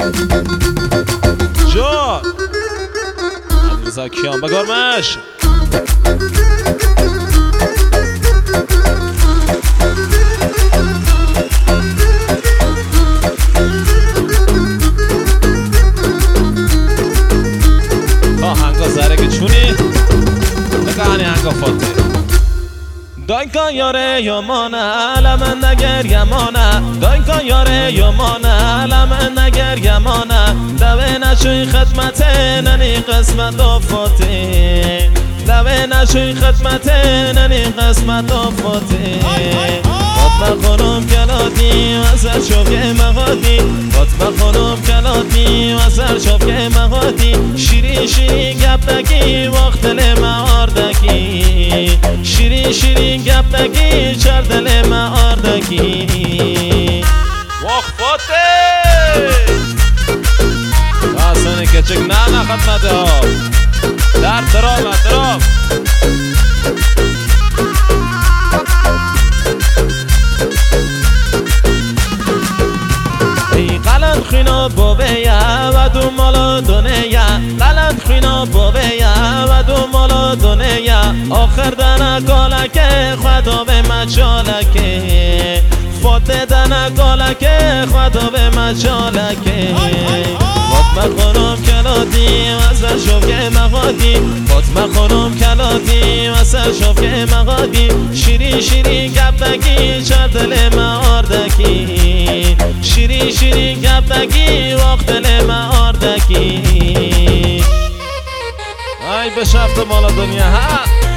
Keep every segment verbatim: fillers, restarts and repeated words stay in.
جان علیرضا کیان بگرمش هنگا زرگی چونی نگانی هنگا فاته داینکا یاره یمانه علم نگر یمانه داینکا یاره یمانه علم نگر یمانه دوه نشوی خدمت ننی قسمت و فاته دوه نشوی خدمت ننی قسمت و فاته فاطمه خانم کلاتی و سر شوکه مغادی فاطمه خانم کلاتی و سر شوکه مغادی شیری شیری گپ دکی وقت دل معاردکی شیری شیری گپ دکی چر دل معاردکی وقت فاته داستانی کچک نه نه خدمته ها در درام درام قلند خینا بابیا و دو مالا دنیا قلند خینا بابیا و دو مالا دنیا آخر دنه کالکه خدا به مچالکه فاته دنه کالکه خدا به مچالکه فاطمه خانم کلاتی و سر شوکه مغادی فاطمه خانم کلاتی و سر شوکه مغادی شیری شیری گپ دکی چر دل معاردکی شیری شیری گپ دکی وقت دل معاردکی ای به شفت مالا دنیا ها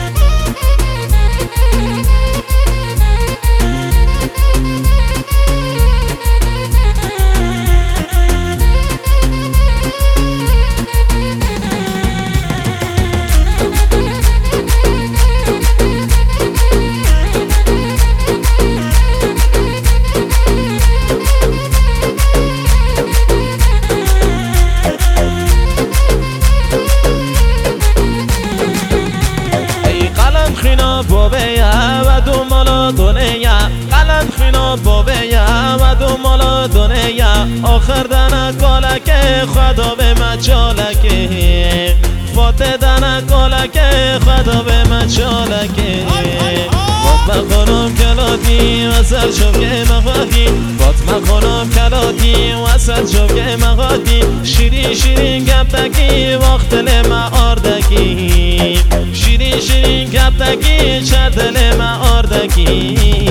خینا بابیا و دو مالا دنیا قلند خینا بابیا و دو مالا دنیا آخر دنه کالکه خدا به مچالکه فاته دنه کالکه خدا به مچالکه فاطمه خانم کلاتی و سر شوکه مغادی فاطمه خانم کلاتی و سر شوکه مغادی شیری شیری گپ دکی وقت دل معاردکی شیری شیری گپ دکی چر دل معاردکی